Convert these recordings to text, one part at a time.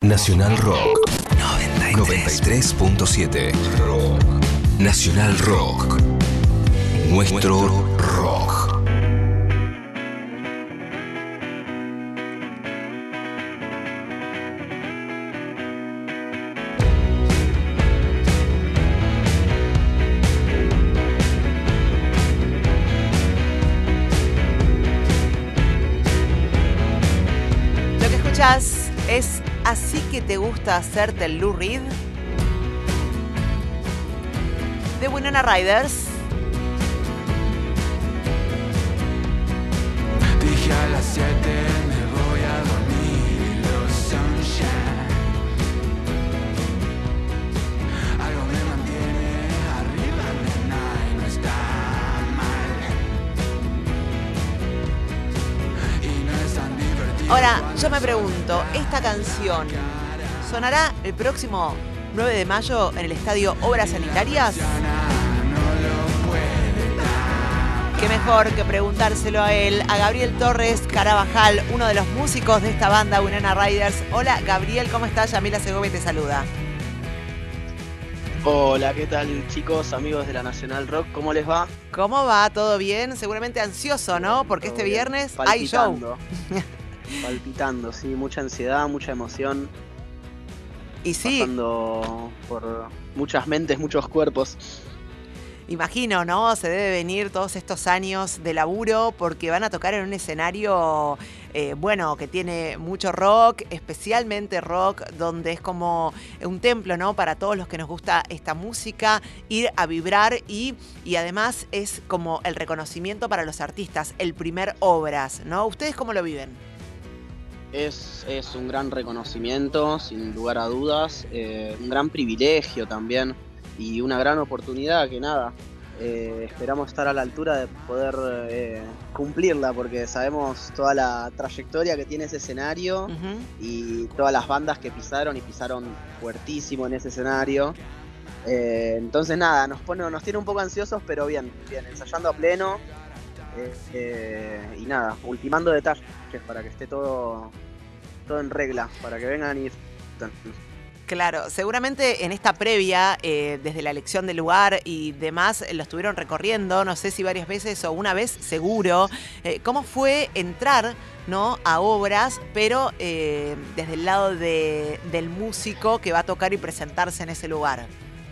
Nacional Rock 93.7. Rock. Nacional Rock. Nuestro rock. Lo que escuchas es Así que te gusta hacerte el Lou Reed de Winona Riders. Dije a las 7 me voy a dormir, los sunshine. Algo me mantiene arriba, nena, y no está mal. Y no es tan divertido. Ahora, yo me pregunto, ¿esta canción sonará el próximo 9 de mayo en el estadio Obras Sanitarias? Qué mejor que preguntárselo a él, a Gabriel Torres Carabajal, uno de los músicos de esta banda, Winona Riders. Hola, Gabriel, ¿cómo estás? Yamila Segovia te saluda. Hola, ¿qué tal, chicos, amigos de la Nacional Rock? ¿Cómo les va? ¿Cómo va? ¿Todo bien? Seguramente ansioso, ¿no? Porque este viernes hay show. Palpitando, sí, mucha ansiedad, mucha emoción. Y sí, Pasando por muchas mentes, muchos cuerpos. imagino, ¿no? Se debe venir todos estos años de laburo porque van a tocar en un escenario, bueno, que tiene mucho rock, especialmente rock, donde es como un templo, ¿no? Para todos los que nos gusta esta música, ir a vibrar y además es como el reconocimiento para los artistas, el primer Obras, ¿no? ¿Ustedes cómo lo viven? Es un gran reconocimiento, sin lugar a dudas, un gran privilegio también y una gran oportunidad que nada, esperamos estar a la altura de poder cumplirla porque sabemos toda la trayectoria que tiene ese escenario y todas las bandas que pisaron y pisaron fuertísimo en ese escenario. Entonces nada, nos tiene un poco ansiosos, pero bien, ensayando a pleno. Y nada, ultimando detalles para que esté todo en regla, para que vengan y disfruten. Claro, seguramente en esta previa, desde la elección del lugar y demás, lo estuvieron recorriendo, no sé si varias veces o una vez seguro. ¿Cómo fue entrar, ¿no?, a Obras, pero desde el lado del músico que va a tocar y presentarse en ese lugar?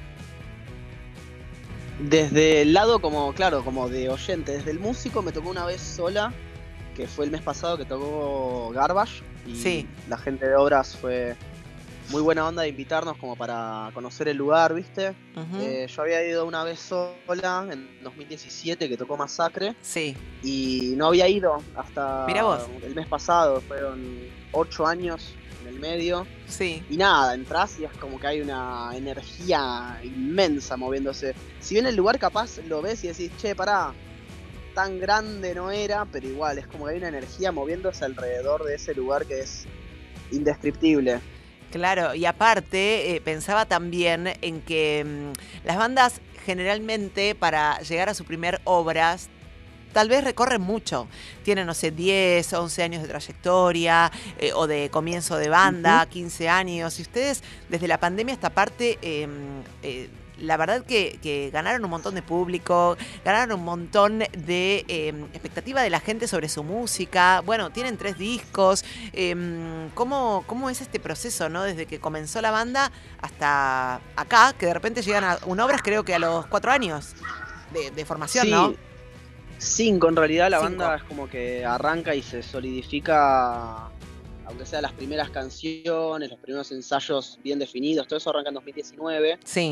Desde el lado como de oyente, desde el músico me tocó una vez sola, que fue el mes pasado que tocó Garbage, y Sí. la gente de Obras fue muy buena onda de invitarnos como para conocer el lugar, ¿viste? Yo había ido una vez sola en 2017 que tocó Masacre, Sí. y no había ido hasta Mirá vos. el mes pasado, fueron 8 años en el medio. Sí. Y nada, entras y es como que hay una energía inmensa moviéndose. Si bien el lugar capaz lo ves y decís, che, pará, tan grande no era, pero igual, es como que hay una energía moviéndose alrededor de ese lugar que es indescriptible. Claro, y aparte pensaba también en que las bandas generalmente para llegar a su primer Obras tal vez recorren mucho. Tienen, no sé, 10, 11 años de trayectoria o de comienzo de banda, 15 años. Y ustedes, desde la pandemia esta parte, la verdad que ganaron un montón de público, ganaron un montón de expectativa de la gente sobre su música. Bueno, tienen 3 discos. ¿Cómo es este proceso, no? Desde que comenzó la banda hasta acá, que de repente llegan a un Obras, creo que a los 4 años de formación, Sí, ¿no? 5 en realidad, la 5. banda es como que arranca y se solidifica, aunque sea las primeras canciones, los primeros ensayos bien definidos, todo eso arranca en 2019. Sí.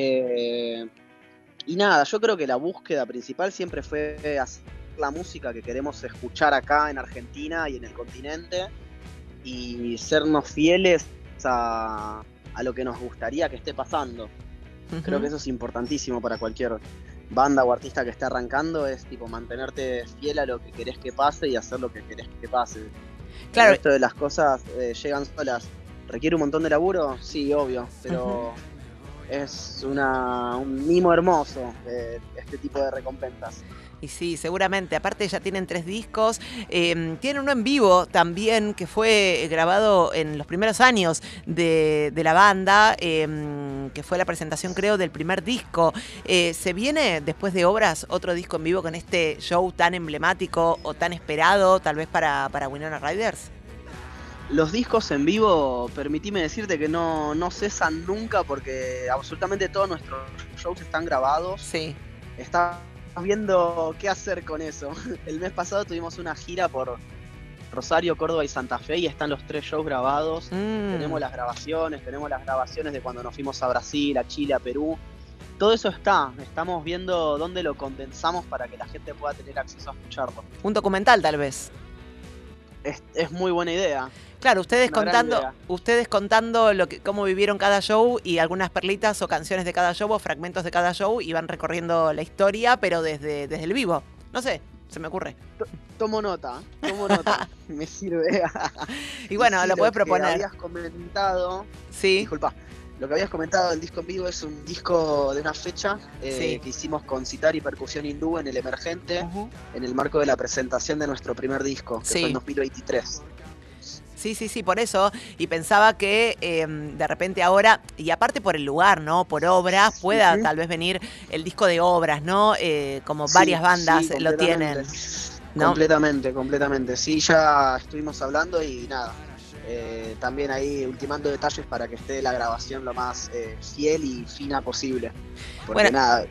Y nada, yo creo que la búsqueda principal siempre fue hacer la música que queremos escuchar acá en Argentina y en el continente y sernos fieles a lo que nos gustaría que esté pasando. Creo que eso es importantísimo para cualquier banda o artista que esté arrancando, es tipo mantenerte fiel a lo que querés que pase y hacer lo que querés que pase. Claro. El resto de las cosas llegan solas. ¿Requiere un montón de laburo? Sí, obvio, pero es un mimo hermoso este tipo de recompensas. Y sí, seguramente. Aparte ya tienen 3 discos. Tienen uno en vivo también que fue grabado en los primeros años de la banda, que fue la presentación, creo, del primer disco. ¿Se viene, después de Obras, otro disco en vivo con este show tan emblemático o tan esperado, tal vez para Winona Riders? Los discos en vivo, permitime decirte que no cesan nunca porque absolutamente todos nuestros shows están grabados. Sí. Estamos viendo qué hacer con eso. El mes pasado tuvimos una gira por Rosario, Córdoba y Santa Fe y están los 3 shows grabados. Tenemos las grabaciones de cuando nos fuimos a Brasil, a Chile, a Perú. Todo eso está. Estamos viendo dónde lo condensamos para que la gente pueda tener acceso a escucharlo. Un documental, tal vez. Es muy buena idea. Claro, ustedes Una gran idea. contando cómo vivieron cada show y algunas perlitas o canciones de cada show o fragmentos de cada show y van recorriendo la historia, pero desde el vivo. No sé, se me ocurre. Tomo nota. Me sirve. Y bueno, sí, lo puedes que proponer. habías comentado, Sí, disculpa, lo que habías comentado del disco en vivo es un disco de una fecha Sí. que hicimos con Citar y Percusión Hindú en el Emergente, Ujú. en el marco de la presentación de nuestro primer disco, que Sí. fue en 2023. Sí, por eso. Y pensaba que de repente ahora, y aparte por el lugar, ¿no? Por Obras, pueda Ujú. tal vez venir el disco de Obras, ¿no? Como Sí, varias bandas sí, lo tienen. completamente. ¿no? Completamente. Sí, ya estuvimos hablando y nada. También ahí ultimando detalles para que esté la grabación lo más fiel y fina posible. Porque Bueno. nada,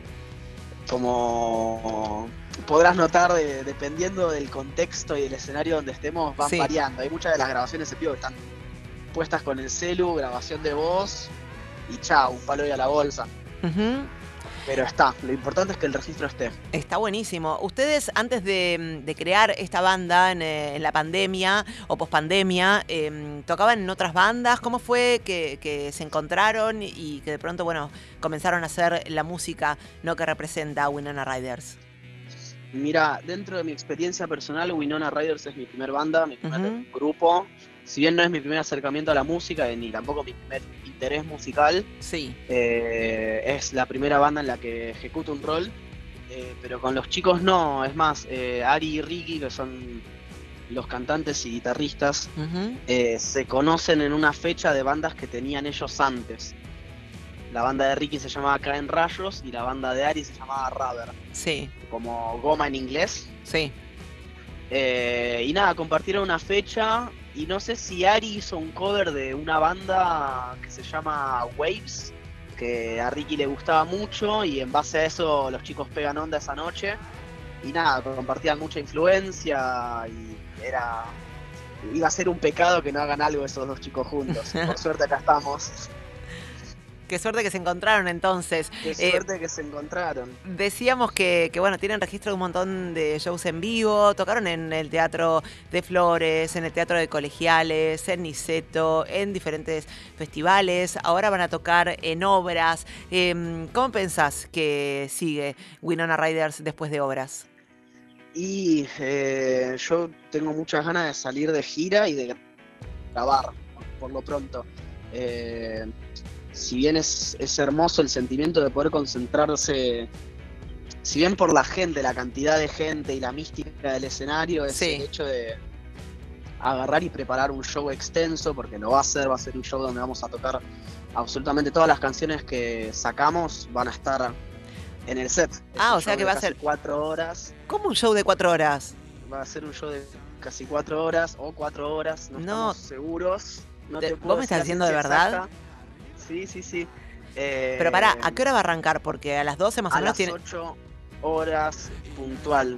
como podrás notar, dependiendo del contexto y del escenario donde estemos, van Sí. variando. Hay muchas de las grabaciones en vivo que están puestas con el celu, grabación de voz y chao, un palo y a la bolsa. Ujú. Pero está, lo importante es que el registro esté. Está buenísimo. Ustedes, antes de crear esta banda en la pandemia o pospandemia, tocaban en otras bandas. ¿Cómo fue que se encontraron y que de pronto, bueno, comenzaron a hacer la música, no, que representa a Winona Riders? Mira, dentro de mi experiencia personal, Winona Riders es mi primer banda, mi primer Ujú. grupo. Si bien no es mi primer acercamiento a la música, ni tampoco mi primer interés musical, Sí. es la primera banda en la que ejecuto un rol. Pero con los chicos no, es más, Ari y Ricky, que son los cantantes y guitarristas, Ujú. se conocen en una fecha de bandas que tenían ellos antes. La banda de Ricky se llamaba Caen Rayos y la banda de Ari se llamaba Rubber, Sí, como goma en inglés. sí. Y nada, compartieron una fecha y no sé si Ari hizo un cover de una banda que se llama Waves, que a Ricky le gustaba mucho y en base a eso los chicos pegan onda esa noche. Y nada, compartían mucha influencia y iba a ser un pecado que no hagan algo esos dos chicos juntos. Por suerte acá estamos. Qué suerte que se encontraron entonces. Qué suerte que se encontraron. Decíamos que bueno, tienen registro de un montón de shows en vivo, tocaron en el Teatro de Flores, en el Teatro de Colegiales, en Niceto, en diferentes festivales, ahora van a tocar en Obras. ¿Cómo pensás que sigue Winona Riders después de Obras? Y yo tengo muchas ganas de salir de gira y de grabar, por lo pronto. Si bien es hermoso el sentimiento de poder concentrarse, si bien por la gente, la cantidad de gente y la mística del escenario, es Sí. el hecho de agarrar y preparar un show extenso, porque va a ser un show donde vamos a tocar absolutamente todas las canciones que sacamos, van a estar en el set. Es Ah, un o sea show que de va a casi ser 4 horas. como un show de 4 horas. Va a ser un show de casi 4 horas o 4 horas, no No. estamos seguros. No ¿Vos te puedo me decir estás la diciendo de fecha verdad? exacta. Sí. Pero pará, ¿a qué hora va a arrancar? Porque a las 12 más o A menos las tiene... 8 horas puntual.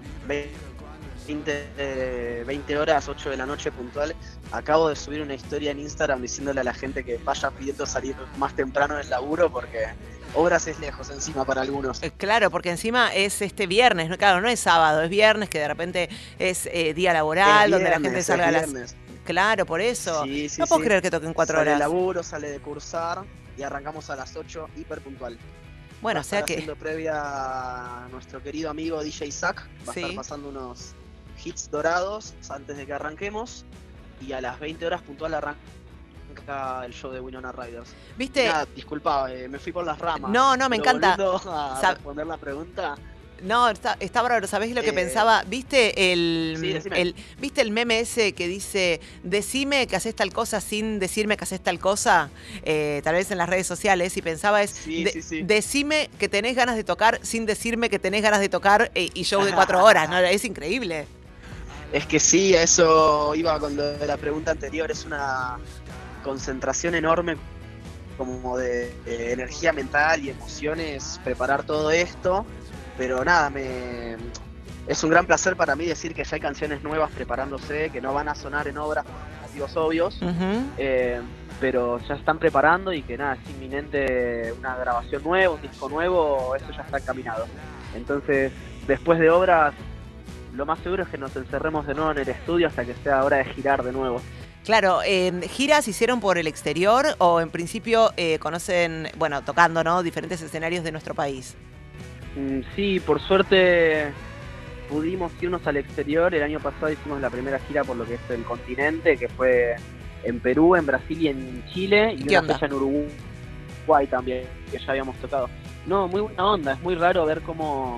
20 horas, 8 de la noche puntual. Acabo de subir una historia en Instagram diciéndole a la gente que vaya pidiendo salir más temprano del laburo porque Obras es lejos encima para algunos. Claro, porque encima es este viernes, ¿no? Claro, no es sábado, es viernes, que de repente es día laboral, donde la gente salga a las... viernes. Claro, por eso. Sí, No puedo creer que toquen 4 Sale de horas. laburo, sale de cursar y arrancamos a las 8 hiper puntual. Bueno, Va o a sea estar que... haciendo previa a nuestro querido amigo DJ Zack. Va a Sí. estar pasando unos hits dorados antes de que arranquemos. Y a las 20 horas puntual arranca el show de Winona Riders. ¿Viste? Nada, disculpa, me fui por las ramas. No, me Pero encanta. volviendo a Sab- responder la pregunta, No, está bárbaro. ¿Sabés lo que Eh, pensaba? ¿Viste Sí, decime. ¿viste el meme ese que dice, decime que haces tal cosa sin decirme que haces tal cosa? Tal vez en las redes sociales. Y pensaba Sí, sí, sí. decime que tenés ganas de tocar sin decirme que tenés ganas de tocar y show de 4 horas, ¿no? Es increíble. Es que sí, a eso iba con lo de la pregunta anterior. Es una concentración enorme como de energía mental y emociones preparar todo esto. Pero nada, es un gran placer para mí decir que ya hay canciones nuevas preparándose, que no van a sonar en obras por motivos obvios, Ujú. pero ya están preparando y que nada, es inminente una grabación nueva, un disco nuevo, eso ya está encaminado. Entonces, después de obras, lo más seguro es que nos encerremos de nuevo en el estudio hasta que sea hora de girar de nuevo. Claro, ¿giras hicieron por el exterior o en principio conocen, bueno, tocando, ¿no? Diferentes escenarios de nuestro país? Sí, por suerte pudimos irnos al exterior. El año pasado hicimos la primera gira por lo que es el continente, que fue en Perú, en Brasil y en Chile, y ¿Qué una onda? fecha en Uruguay también, que ya habíamos tocado. No, muy buena onda, es muy raro ver cómo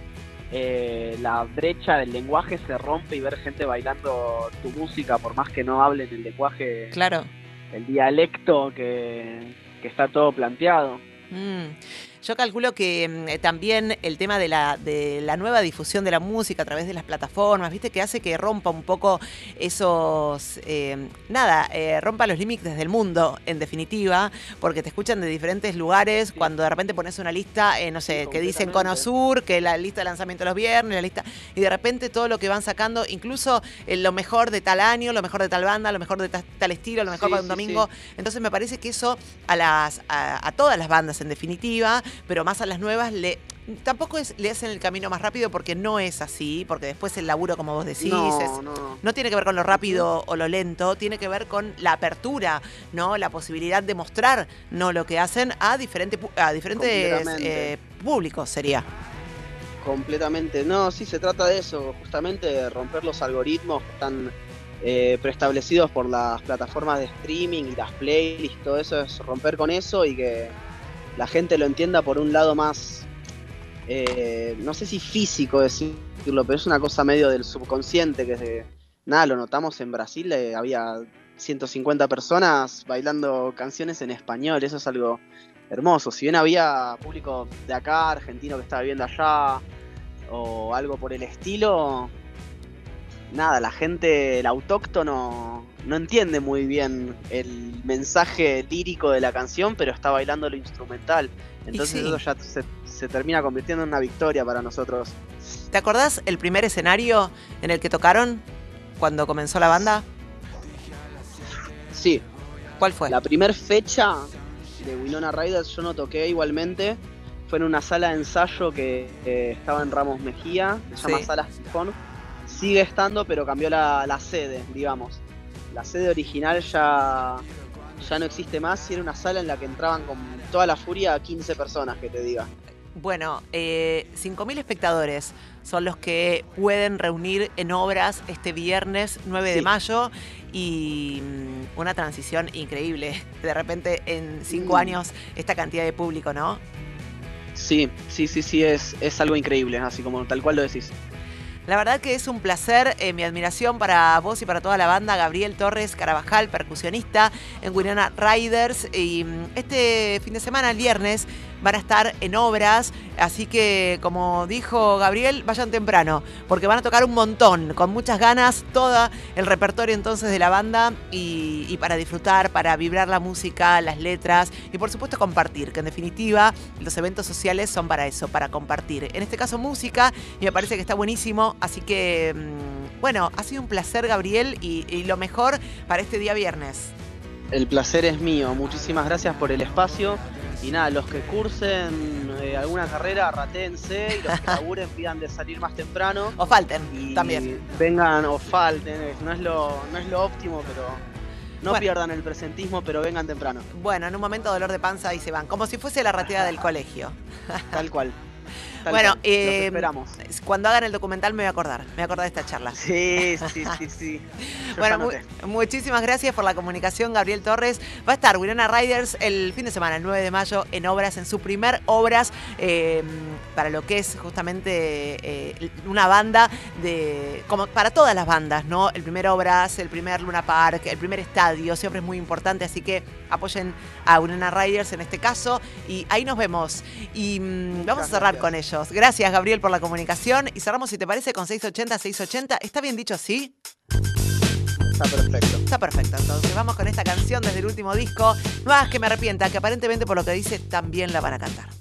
la brecha del lenguaje se rompe y ver gente bailando tu música, por más que no hablen el lenguaje, Claro. el dialecto que está todo planteado. Mm. Yo calculo que también el tema de la nueva difusión de la música a través de las plataformas, ¿viste? Que hace que rompa un poco esos, rompa los límites del mundo, en definitiva, porque te escuchan de diferentes lugares, Sí. cuando de repente pones una lista, no sé, Sí, que dicen completamente. Cono Sur, que la lista de lanzamiento los viernes, la lista, y de repente todo lo que van sacando, incluso lo mejor de tal año, lo mejor de tal banda, lo mejor de tal estilo, lo mejor Sí, para un sí, domingo. Entonces me parece que eso a todas las bandas en definitiva, pero más a las nuevas tampoco le hacen el camino más rápido porque no es así, porque después el laburo, como vos decís, No, no. no tiene que ver con lo rápido o lo lento, tiene que ver con la apertura, ¿no? La posibilidad de mostrar, ¿no? Lo que hacen a diferentes Completamente. públicos sería. Completamente. No, sí, se trata de eso, justamente de romper los algoritmos que están preestablecidos por las plataformas de streaming y las playlists, todo eso es romper con eso y que la gente lo entienda por un lado más, no sé si físico decirlo, pero es una cosa medio del subconsciente, nada, lo notamos en Brasil, había 150 personas bailando canciones en español, eso es algo hermoso. Si bien había público de acá, argentino que estaba viviendo allá, o algo por el estilo, nada, la gente, el autóctono, no entiende muy bien el mensaje lírico de la canción, pero está bailando lo instrumental. Entonces sí. eso ya se termina convirtiendo en una victoria para nosotros. ¿Te acordás el primer escenario en el que tocaron cuando comenzó la banda? Sí, ¿Cuál fue? la primer fecha de Winona Riders yo no toqué igualmente. Fue en una sala de ensayo que estaba en Ramos Mejía, se llama Sí. Sala Sifón. Sigue estando, pero cambió la sede, digamos. La sede original ya no existe más y era una sala en la que entraban con toda la furia 15 personas, que te diga. Bueno, 5.000 espectadores son los que pueden reunir en obras este viernes 9 de Sí. mayo y una transición increíble. De repente en 5 Mm. años esta cantidad de público, ¿no? Sí, es algo increíble, así como tal cual lo decís. La verdad que es un placer, mi admiración para vos y para toda la banda. Gabriel Torres Carabajal, percusionista en Winona Riders. Y este fin de semana, el viernes, van a estar en obras. Así que, como dijo Gabriel, vayan temprano, porque van a tocar un montón, con muchas ganas, todo el repertorio entonces de la banda. Y para disfrutar, para vibrar la música, las letras y por supuesto compartir, que en definitiva los eventos sociales son para eso, para compartir. En este caso música, y me parece que está buenísimo. Así que, bueno, ha sido un placer, Gabriel, y lo mejor para este día viernes. El placer es mío, muchísimas gracias por el espacio. Y nada, los que cursen alguna carrera, ratéense, y los que laburen pidan de salir más temprano. O falten, Y también. vengan o falten, no es lo óptimo, pero no Bueno. pierdan el presentismo, pero vengan temprano, Bueno, en un momento dolor de panza y se van, como si fuese la retirada del colegio. tal cual. Tal Bueno, cual, los esperamos. cuando hagan el documental me voy a acordar de esta charla. Sí. Yo Bueno, ya noté. muchísimas gracias por la comunicación, Gabriel Torres. Va a estar Winona Riders el fin de semana, el 9 de mayo, en Obras, en su primer Obras, para lo que es justamente una banda como para todas las bandas, ¿no? El primer Obras, el primer Luna Park, el primer estadio, siempre es muy importante, así que apoyen a Winona Riders en este caso, y ahí nos vemos. Y vamos a cerrar con ellos. Gracias, Gabriel, por la comunicación, y cerramos, si te parece, con 680. ¿Está bien dicho así? Está perfecto. Está perfecto, entonces vamos con esta canción desde el último disco. No hagas que me arrepienta, que aparentemente por lo que dice también la van a cantar.